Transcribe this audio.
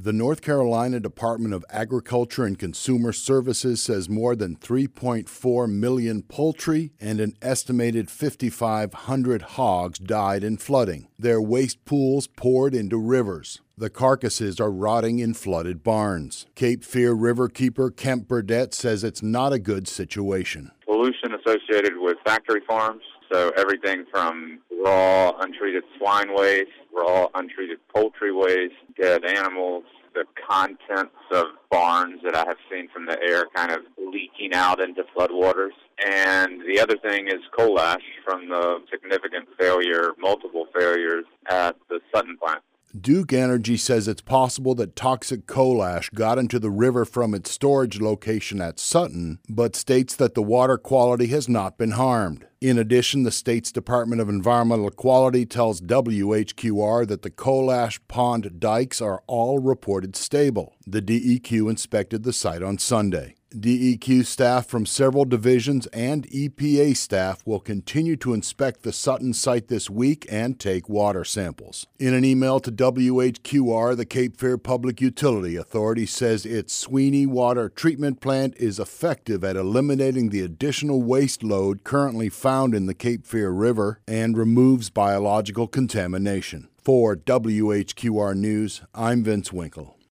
The North Carolina Department of Agriculture and Consumer Services says more than 3.4 million poultry and an estimated 5,500 hogs died in flooding. Their waste pools poured into rivers. The carcasses are rotting in flooded barns. Cape Fear riverkeeper Kemp Burdett says it's not a good situation. Pollution associated with factory farms, so everything from raw, untreated swine waste, raw, untreated poultry waste, dead animals, the contents of barns that I have seen from the air kind of leaking out into floodwaters. And the other thing is coal ash from the significant multiple failures at the Sutton plant. Duke Energy says it's possible that toxic coal ash got into the river from its storage location at Sutton, but states that the water quality has not been harmed. In addition, the state's Department of Environmental Quality tells WHQR that the coal ash pond dikes are all reported stable. The DEQ inspected the site on Sunday. DEQ staff from several divisions and EPA staff will continue to inspect the Sutton site this week and take water samples. In an email to WHQR, the Cape Fear Public Utility Authority says its Sweeney Water Treatment Plant is effective at eliminating the additional waste load currently found in the Cape Fear River and removes biological contamination. For WHQR News, I'm Vince Winkle.